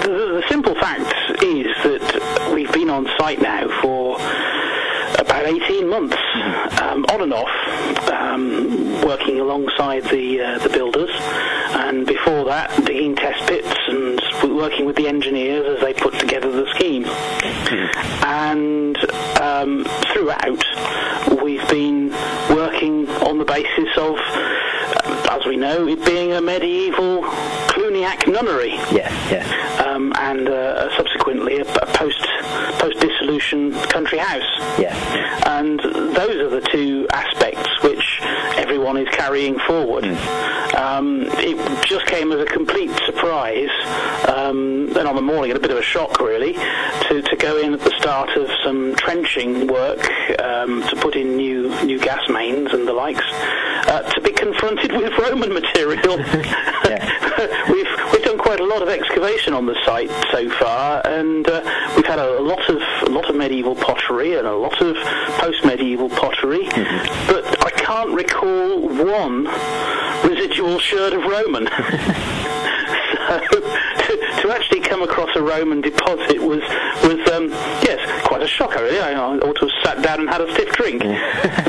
The simple fact is that we've been on site now for about 18 months, on and off, working alongside the builders, and before that digging test pits and working with the engineers as they put together the scheme. And throughout we've been working on the basis of, as we know, it being a medieval Cluniac nunnery. Yes. And subsequently a post-dissolution country house. Yes. And those are the two aspects which everyone is carrying forward. It just came as a complete surprise, and on the morning, a bit of a shock really, to go in at the start of some trenching work to put in new gas mains and the likes, to be confronted with Roman material. We've done quite a lot of excavation on the site so far, and we've had a lot of medieval pottery and a lot of post-medieval pottery, but I can't recall one residual sherd of Roman. So to actually come across a Roman deposit was yes, quite a shocker really. I ought to have sat down and had a stiff drink.